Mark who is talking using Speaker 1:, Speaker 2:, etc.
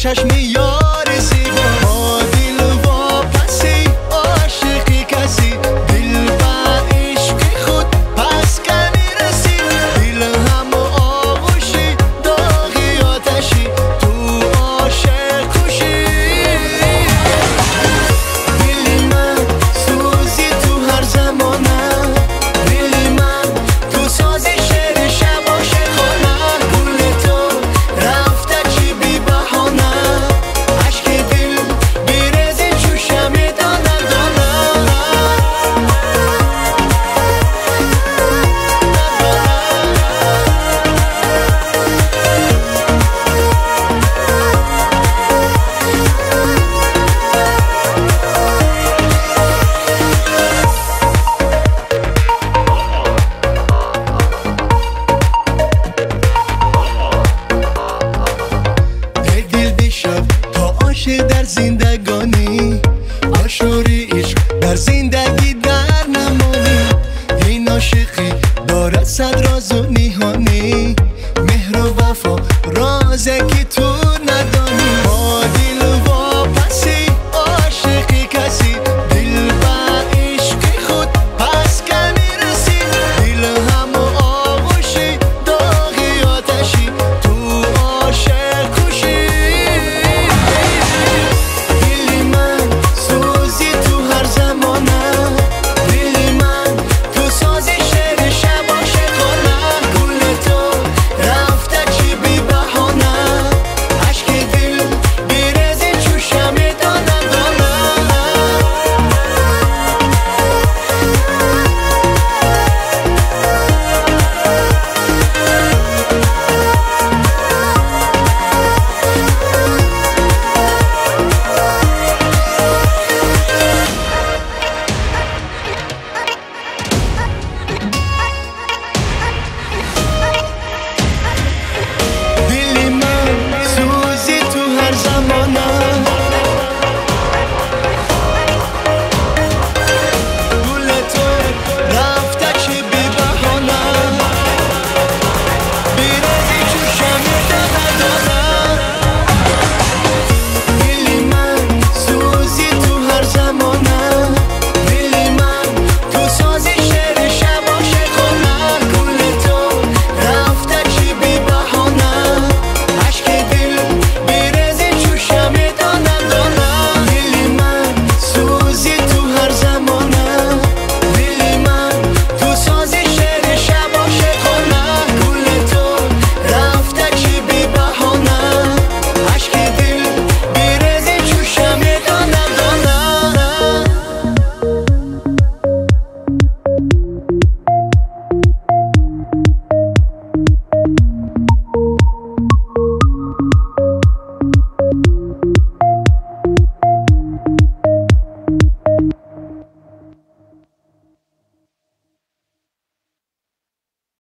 Speaker 1: چشمی یار زیبا با دل واپسی عاشقی کسی دل با عشق خود پس کنی رسی دل هم آغوشی داغی آتشی تو عاشق خوشی دل من سوزی تو هر زمانه دل من تو سازی شعر شب عاشقانه گل تو رفته چی بی بهانه عشق دل بیرزی جوشم دانه دانه دل دیشب تا عاشق در زندگانی عاشوری عشق در زندگی در نمانی این عاشقی دارد صد راز و نیهانی مهر و وفا رازه که تو